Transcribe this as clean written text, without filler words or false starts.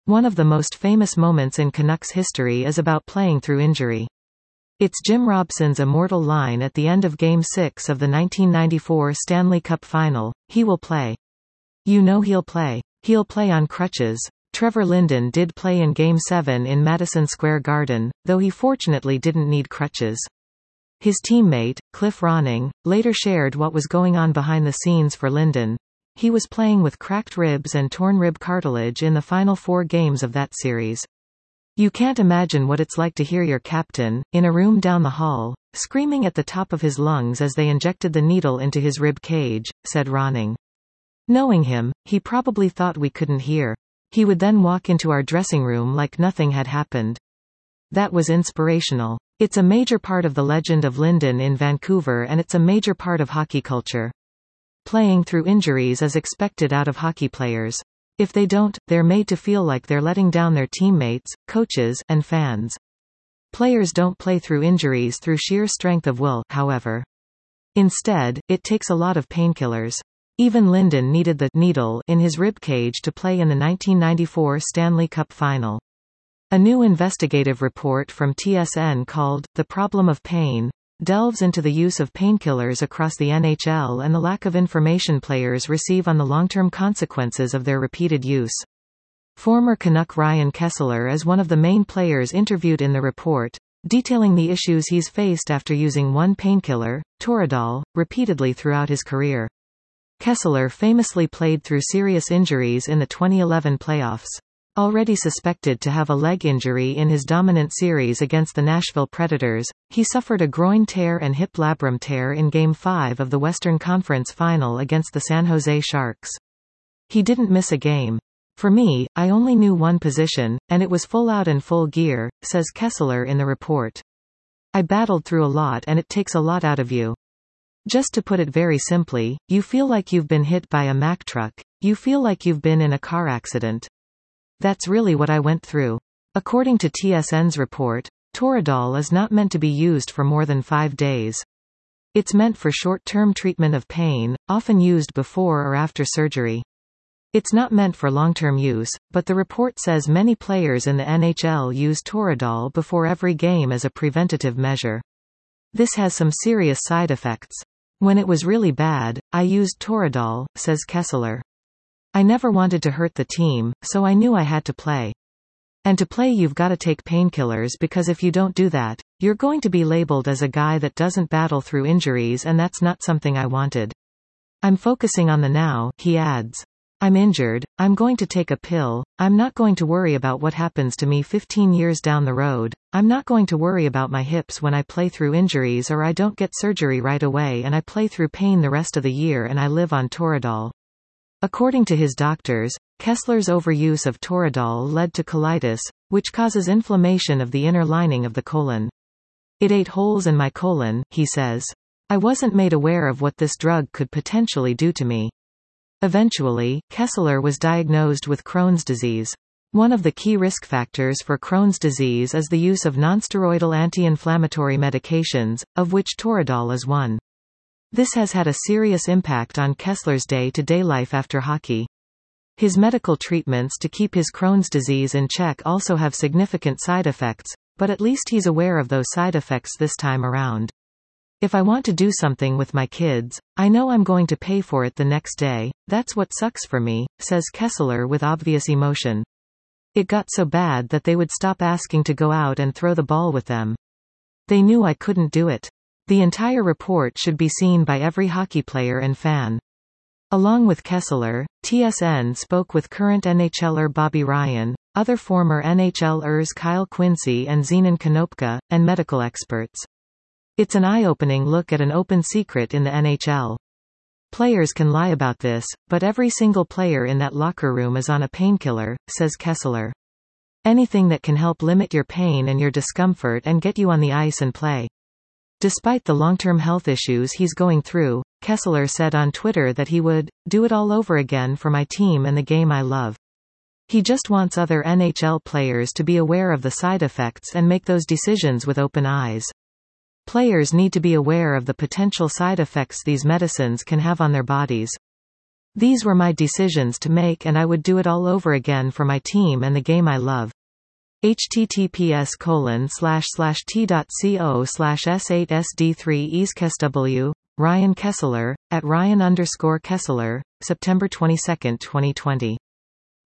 One of the most famous moments in Canucks history is about playing through injury. It's Jim Robson's immortal line at the end of Game 6 of the 1994 Stanley Cup Final, "He will play. You know he'll play. He'll play on crutches." Trevor Linden did play in Game 7 in Madison Square Garden, though he fortunately didn't need crutches. His teammate, Cliff Ronning, later shared what was going on behind the scenes for Linden. He was playing with cracked ribs and torn rib cartilage in the final 4 games of that series. "You can't imagine what it's like to hear your captain, in a room down the hall, screaming at the top of his lungs as they injected the needle into his rib cage," said Ronning. "Knowing him, he probably thought we couldn't hear. He would then walk into our dressing room like nothing had happened." That was inspirational. It's a major part of the legend of Linden in Vancouver, and it's a major part of hockey culture. Playing through injuries is expected out of hockey players. If they don't, they're made to feel like they're letting down their teammates, coaches, and fans. Players don't play through injuries through sheer strength of will, however. Instead, it takes a lot of painkillers. Even Linden needed the needle in his ribcage to play in the 1994 Stanley Cup Final. A new investigative report from TSN called "The Problem of Pain" delves into the use of painkillers across the NHL and the lack of information players receive on the long-term consequences of their repeated use. Former Canuck Ryan Kesler is one of the main players interviewed in the report, detailing the issues he's faced after using one painkiller, Toradol, repeatedly throughout his career. Kesler famously played through serious injuries in the 2011 playoffs. Already suspected to have a leg injury in his dominant series against the Nashville Predators, he suffered a groin tear and hip labrum tear in Game 5 of the Western Conference Final against the San Jose Sharks. He didn't miss a game. "For me, I only knew one position, and it was full out and full gear," says Kesler in the report. "I battled through a lot, and it takes a lot out of you. Just to put it very simply, you feel like you've been hit by a Mack truck. You feel like you've been in a car accident. That's really what I went through." According to TSN's report, Toradol is not meant to be used for more than 5 days. It's meant for short-term treatment of pain, often used before or after surgery. It's not meant for long-term use, but the report says many players in the NHL use Toradol before every game as a preventative measure. "This has some serious side effects. When it was really bad, I used Toradol," says Kesler. "I never wanted to hurt the team, so I knew I had to play. And to play you've got to take painkillers because if you don't do that, you're going to be labeled as a guy that doesn't battle through injuries, and that's not something I wanted. I'm focusing on the now," he adds. "I'm injured, I'm going to take a pill, I'm not going to worry about what happens to me 15 years down the road, I'm not going to worry about my hips when I play through injuries or I don't get surgery right away and I play through pain the rest of the year and I live on Toradol." According to his doctors, Kesler's overuse of Toradol led to colitis, which causes inflammation of the inner lining of the colon. "It ate holes in my colon," he says. "I wasn't made aware of what this drug could potentially do to me." Eventually, Kesler was diagnosed with Crohn's disease. One of the key risk factors for Crohn's disease is the use of nonsteroidal anti-inflammatory medications, of which Toradol is one. This has had a serious impact on Kesler's day-to-day life after hockey. His medical treatments to keep his Crohn's disease in check also have significant side effects, but at least he's aware of those side effects this time around. "If I want to do something with my kids, I know I'm going to pay for it the next day. That's what sucks for me," says Kesler with obvious emotion. "It got so bad that they would stop asking to go out and throw the ball with them. They knew I couldn't do it." The entire report should be seen by every hockey player and fan. Along with Kesler, TSN spoke with current NHLer Bobby Ryan, other former NHLers Kyle Quincy and Zenon Konopka, and medical experts. It's an eye-opening look at an open secret in the NHL. Players can lie about this, but every single player in that locker room is on a painkiller, says Kesler. Anything that can help limit your pain and your discomfort and get you on the ice and play. Despite the long-term health issues he's going through, Kesler said on Twitter that he would do it all over again for my team and the game I love. He just wants other NHL players to be aware of the side effects and make those decisions with open eyes. Players need to be aware of the potential side effects these medicines can have on their bodies. These were my decisions to make and I would do it all over again for my team and the game I love. https://t.co/s8sd3 Ryan Kessler, at Ryan_Kessler, September 22, 2020.